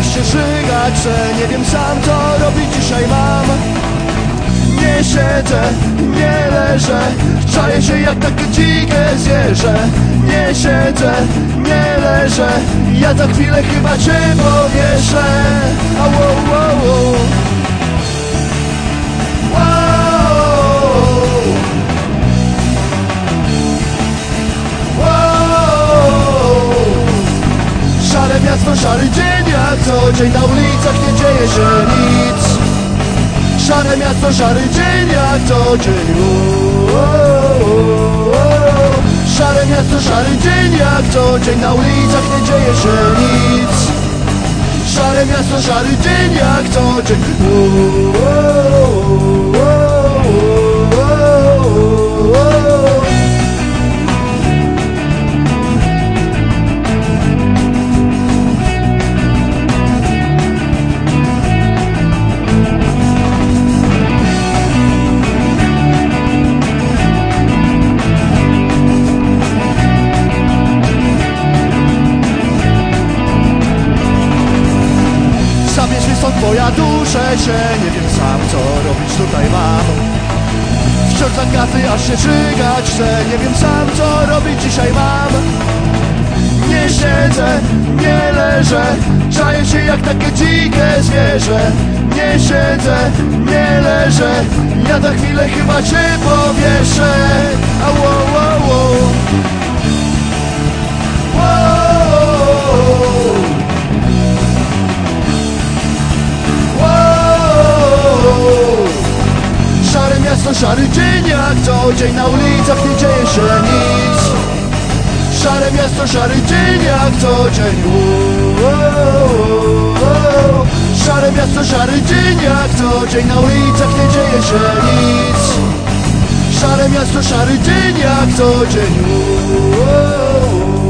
się żygać chcę. Nie wiem sam co robić dzisiaj mam. Nie siedzę, nie leżę, czaję się jak takie dzikie zwierzę. Nie siedzę, nie leżę, ja za chwilę chyba cię powieszę. Au, au, au, au. Szare miasto, szary dzień jak co dzień, na ulicach nie dzieje się nic. Szare miasto, szary dzień jak co dzień. Szare miasto, szary dzień jak co dzień, na ulicach nie dzieje się nic. Szare miasto, szary dzień jak co dzień. Twoja duszę się, nie wiem sam co robić tutaj mam. Wciąż zagaty aż się żygać chcę, nie wiem sam co robić dzisiaj mam. Nie siedzę, nie leżę, czaję się jak takie dzikie zwierzę. Nie siedzę, nie leżę, ja za chwilę chyba cię powieszę. Au, au, au, au. Szare miasto, szary dzień jak co dzień, na ulicach nie dzieje się nic. Szare miasto, szary dzień jak co dzień. Szare miasto, szary dzień jak co dzień, na ulicach nie dzieje się nic. Szare miasto, szary dzień jak co dzień.